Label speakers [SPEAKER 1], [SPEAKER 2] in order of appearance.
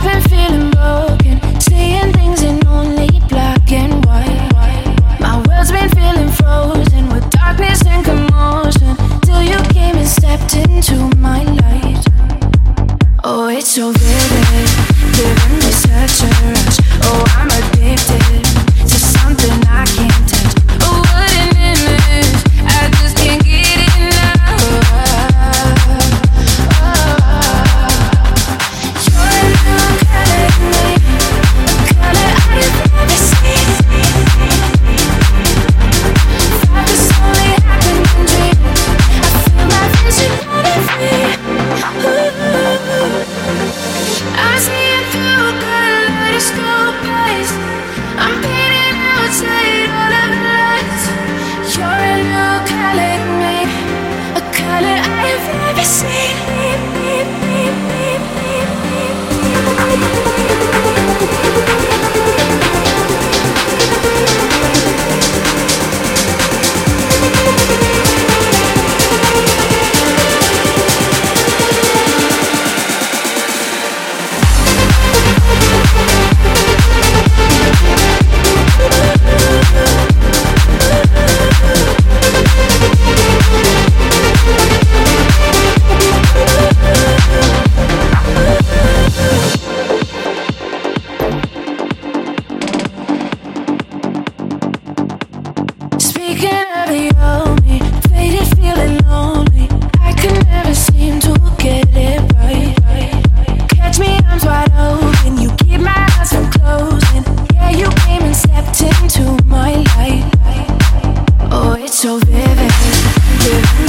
[SPEAKER 1] been feeling broken, seeing things in only black and white. My world's been feeling frozen with darkness and commotion, till you came and stepped into my light. Oh, it's so vivid, giving me such a rush. Oh, I'm addicted to something I can't touch. Oh, what an image, I just can't get enough. You're a new color in me, a color I've never seen. Thought this only happened in dreams. I feel my vision running free. I see it through kaleidoscope eyes. I'm painting outside all of the lights. You're a new color in me, a color I've never seen. Speaking of the old me, faded, feeling lonely. I could never seem to get it right. Catch me arms wide open, you keep my eyes from closing. Yeah, you came and stepped into my light. Oh, it's so vivid, giving